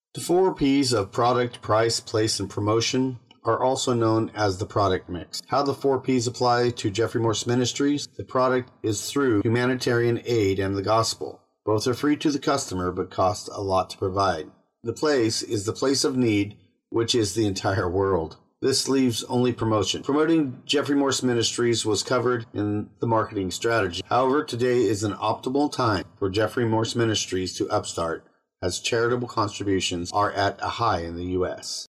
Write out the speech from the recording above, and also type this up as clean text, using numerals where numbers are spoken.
The four P's of product, price, place, and promotion are also known as the product mix. How the four P's apply to Jeffrey Morse Ministries? The product is through humanitarian aid and the gospel. Both are free to the customer but cost a lot to provide. The place is the place of need, which is the entire world. This leaves only promotion. Promoting Jeffrey Morse Ministries was covered in the marketing strategy. However, today is an optimal time for Jeffrey Morse Ministries to upstart, as charitable contributions are at a high in the U.S.